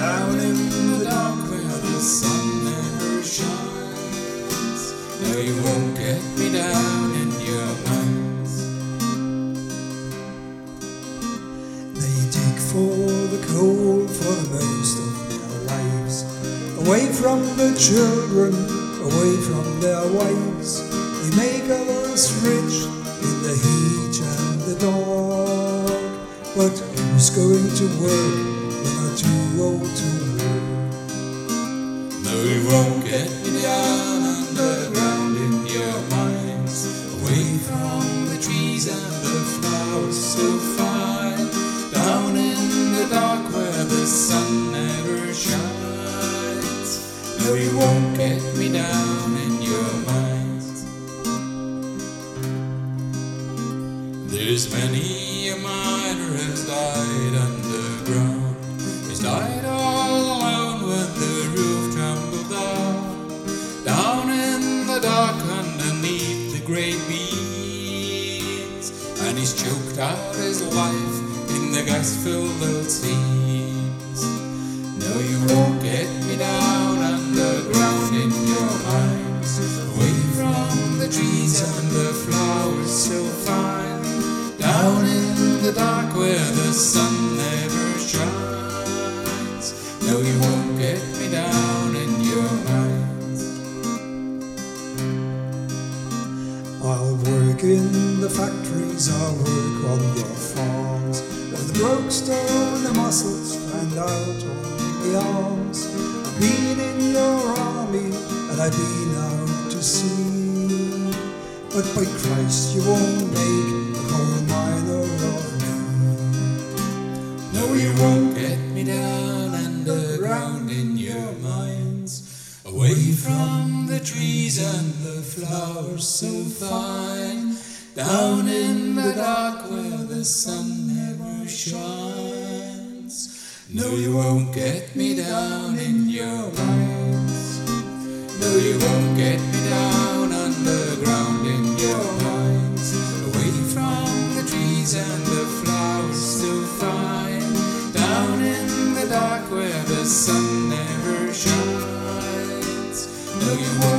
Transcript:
down in the dark where the sun never shines. No, you won't get me down in your mines. They dig for the coal for the most of their lives, away from the children, away from their wives. They make others rich in the heat and the dark. But who's going to work when they're too old to work? No, you won't get me down underground in your mines, away from the trees and the flowers so fine, down in the dark where the sun never shines. No, you won't get me down in your mines. There's many a miner has died underground. He's died all alone when the roof trembled down in the dark underneath the great beams, and he's choked out his life in the gas-filled seams. No, you won't get me down underground in your mines, away from the trees and the flowers so fine, down in the dark where the sun never shines. No, you won't get me down in your mines. I'll work in the factories, I'll work on your farms, where the broke stone, the muscles stand out on the arms. I've been in your army and I've been out to sea, but by Christ you won't make a coal miner of me. No, you won't get me down underground in your mines, away from the trees and the flowers so fine, down in the dark where the sun never shines. No, you won't get me down in your mines. No, you won't get me down underground in your mines, away from the trees and the flowers so fine, down in the dark where the sun never shines. No, you won't